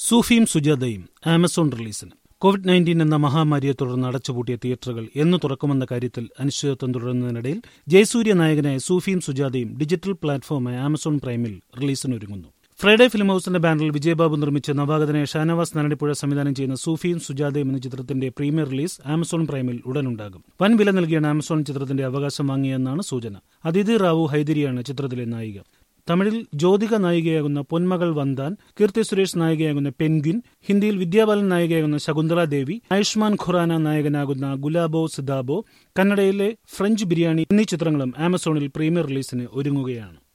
സൂഫിയും സുജാതയും Amazon റിലീസിന്. COVID-19 എന്ന മഹാമാരിയെ തുടർന്ന് അടച്ചുപൂട്ടിയ തിയേറ്ററുകൾ എന്ന് തുറക്കുമെന്ന കാര്യത്തിൽ അനിശ്ചിതത്വം തുടരുന്നതിനിടയിൽ ജയസൂര്യ നായകനായ സൂഫിയും സുജാതയും ഡിജിറ്റൽ പ്ലാറ്റ്ഫോമായ ആമസോൺ പ്രൈമിൽ റിലീസിനൊരുങ്ങുന്നു. ഫ്രൈഡേ ഫിലിം ഹൌസിന്റെ ബാനറിൽ വിജയബാബു നിർമ്മിച്ച് നവാഗതനായ ഷാനവാസ് നാരായണപ്പുഴ സംവിധാനം ചെയ്യുന്ന സൂഫിയും സുജാതയും എന്ന ചിത്രത്തിന്റെ പ്രീമിയർ റിലീസ് ആമസോൺ പ്രൈമിൽ ഉടനുണ്ടാകും. വൻ വില നൽകിയാണ് ആമസോൺ ചിത്രത്തിന്റെ അവകാശം വാങ്ങിയെന്നാണ് സൂചന. അതിഥി റാവു ഹൈദരിയാണ് ചിത്രത്തിലെ നായിക. തമിഴിൽ ജ്യോതിക നായികയാകുന്ന പൊന്മകൾ വന്താൻ, കീർത്തി സുരേഷ് നായികയാകുന്ന പെൻഗ്വിൻ, ഹിന്ദിയിൽ വിദ്യാബാലൻ നായികയാകുന്ന ശകുന്തള ദേവി, ആയുഷ്മാൻ ഖുറാന നായകനാകുന്ന ഗുലാബോ സിദാബോ, കന്നഡയിലെ ഫ്രഞ്ച് ബിരിയാണി എന്നീ ചിത്രങ്ങളും ആമസോണിൽ പ്രീമിയർ റിലീസിന് ഒരുങ്ങുകയാണ്.